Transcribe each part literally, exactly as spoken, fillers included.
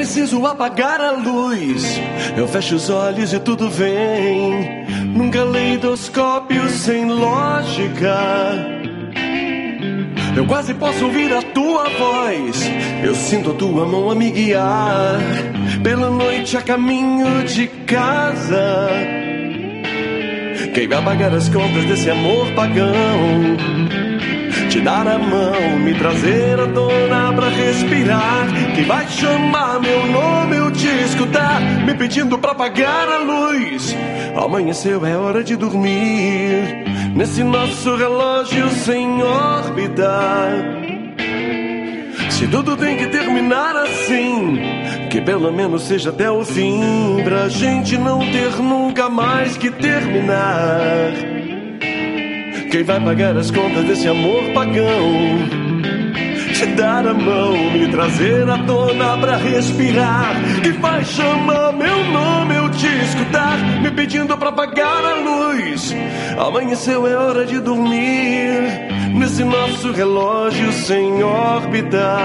preciso apagar a luz. Eu fecho os olhos e tudo vem num caleidoscópio sem lógica. Eu quase posso ouvir a tua voz. Eu sinto a tua mão a me guiar pela noite a caminho de casa. Quem vai pagar as contas desse amor pagão? Te dar a mão, me trazer à tona pra respirar. Quem vai chamar meu nome, eu te escutar, me pedindo pra apagar a luz. Amanheceu, é hora de dormir nesse nosso relógio sem órbita. Se tudo tem que terminar assim, que pelo menos seja até o fim, pra gente não ter nunca mais que terminar. Quem vai pagar as contas desse amor pagão? Te dar a mão, me trazer à tona pra respirar. Quem vai chamar meu nome, eu te escutar, me pedindo pra apagar a luz. Amanheceu, é hora de dormir nesse nosso relógio sem órbita.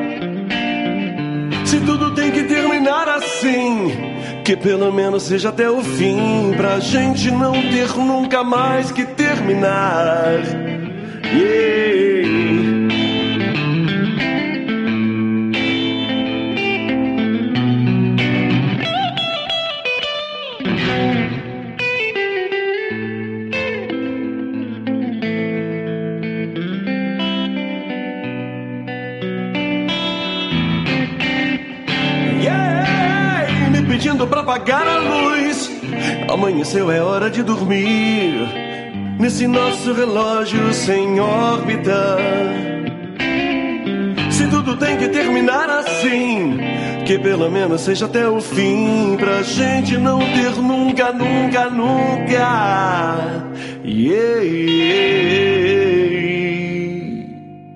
Se tudo tem que terminar assim, que pelo menos seja até o fim, pra gente não ter nunca mais que terminar. Yeah. Pedindo pra apagar a luz. Amanheceu, é hora de dormir nesse nosso relógio sem órbita. Se tudo tem que terminar assim, que pelo menos seja até o fim, pra gente não ter nunca, nunca, nunca. Yeah, yeah.